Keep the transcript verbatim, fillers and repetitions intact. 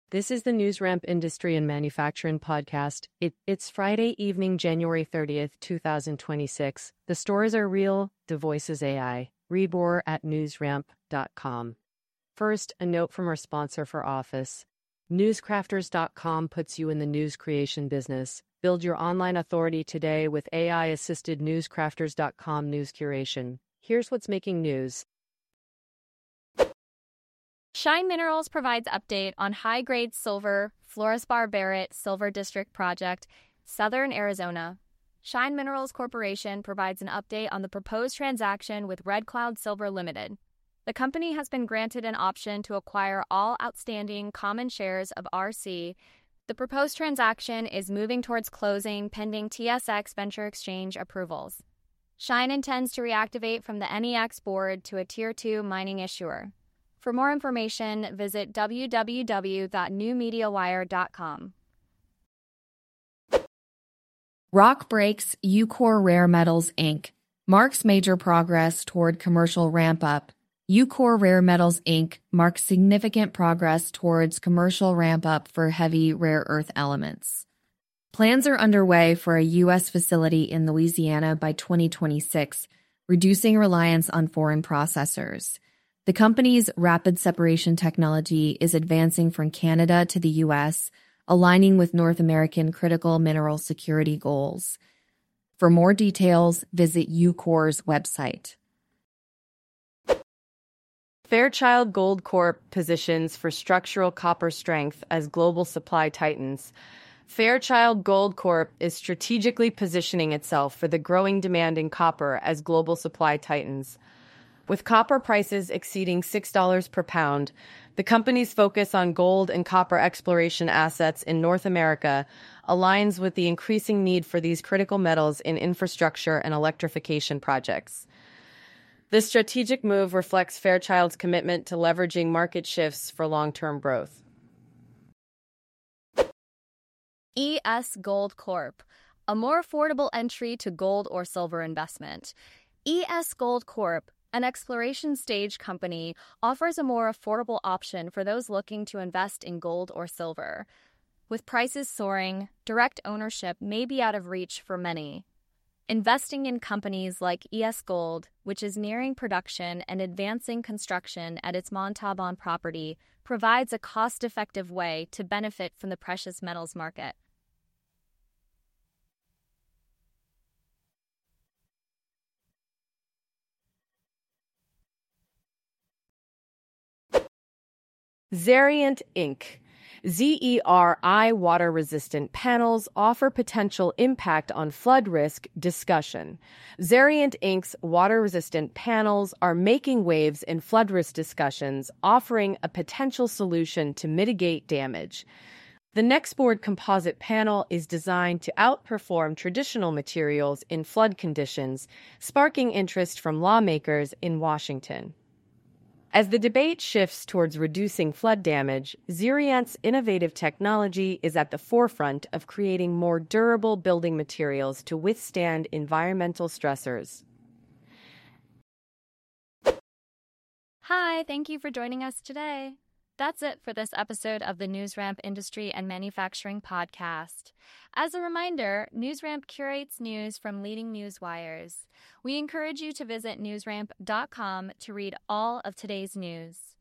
This is the NewsRamp Industry and Manufacturing Podcast. It, it's Friday evening, January thirtieth, two thousand twenty-six. The stories are real, the voice is A I. Read more at newsramp dot com. First, a note from our sponsor for Office. newscrafters dot com puts you in the news creation business. Build your online authority today with A I-assisted newscrafters dot com news curation. Here's what's making news. Shine Minerals provides update on high-grade silver, Fluorspar Barrett Silver District Project, Southern Arizona. Shine Minerals Corporation provides an update on the proposed transaction with Red Cloud Silver Limited. The company has been granted an option to acquire all outstanding common shares of R C. The proposed transaction is moving towards closing pending T S X Venture Exchange approvals. Shine intends to reactivate from the N E X board to a Tier two mining issuer. For more information, visit w w w dot new media wire dot com. Rock Breaks Eucor Rare Metals Incorporated marks major progress toward commercial ramp-up. Eucor Rare Metals Incorporated marks significant progress towards commercial ramp-up for heavy rare earth elements. Plans are underway for a U S facility in Louisiana by twenty twenty-six, reducing reliance on foreign processors. The company's rapid separation technology is advancing from Canada to the U S, aligning with North American critical mineral security goals. For more details, visit Eucor's website. Fairchild Gold Corp positions for structural copper strength as global supply tightens. Fairchild Gold Corp is strategically positioning itself for the growing demand in copper as global supply tightens. With copper prices exceeding six dollars per pound, the company's focus on gold and copper exploration assets in North America aligns with the increasing need for these critical metals in infrastructure and electrification projects. This strategic move reflects Fairchild's commitment to leveraging market shifts for long-term growth. E S Gold Corp, a more affordable entry to gold or silver investment. E S Gold Corp, an exploration stage company, offers a more affordable option for those looking to invest in gold or silver. With prices soaring, direct ownership may be out of reach for many. Investing in companies like E S Gold, which is nearing production and advancing construction at its Montalban property, provides a cost-effective way to benefit from the precious metals market. Zerient Incorporated. Z E R I water-resistant panels offer potential impact on flood risk discussion. Zerient Incorporated's water-resistant panels are making waves in flood risk discussions, offering a potential solution to mitigate damage. The NextBoard composite panel is designed to outperform traditional materials in flood conditions, sparking interest from lawmakers in Washington. As the debate shifts towards reducing flood damage, Zerient's innovative technology is at the forefront of creating more durable building materials to withstand environmental stressors. Hi, thank you for joining us today. That's it for this episode of the NewsRamp Industry and Manufacturing Podcast. As a reminder, NewsRamp curates news from leading news wires. We encourage you to visit newsramp dot com to read all of today's news.